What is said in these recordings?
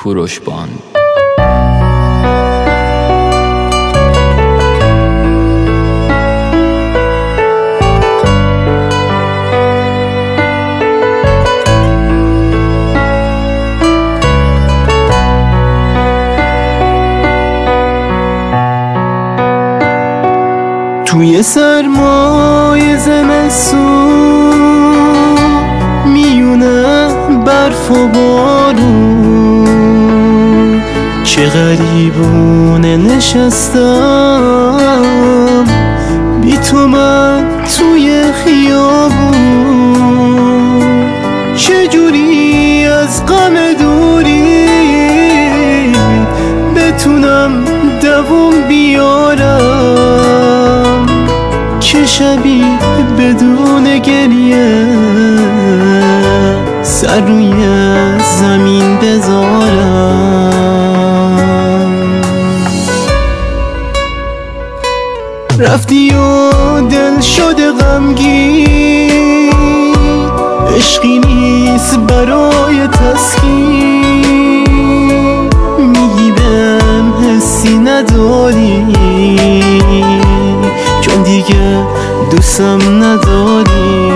کوروش باند. توی سرمای زمستون میونه برف و بارون، چه غریبونه نشستم بی تو من توی خیابون، چجوری از غم دوری بتونم دووم بیارم، که شبی بدون گریه سر روی زمین بذارم. رفتی و دل شده غمگین، عشقی نیست برای تسکین، میگی بهم حسی نداری چون دیگه دوستم نداری.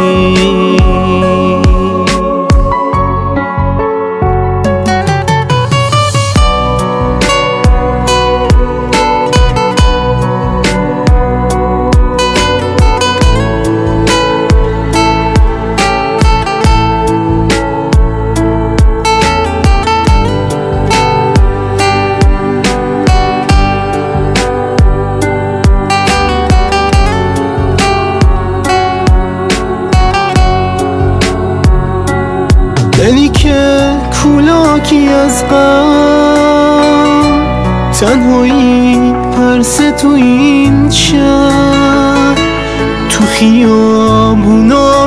دلی که کولاکی از غم، تنهایی پرسه تو این شهر، تو خیابونا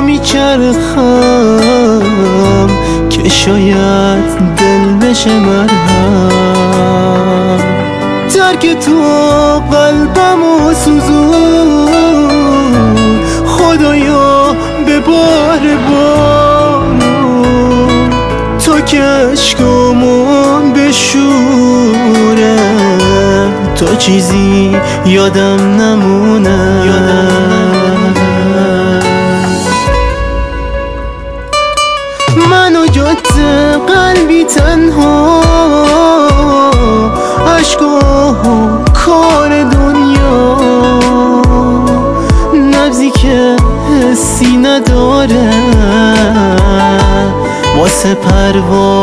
میچرخم که شاید دل بشه مرهم. ترک تو قلبمو سوزون، خدایا به بار تا که عشقامون بشوره، تا چیزی یادم نمونه. من و جاده قلبی تنها، عشق و کار دنیا، نبضی که حسی نداره واسه پرواز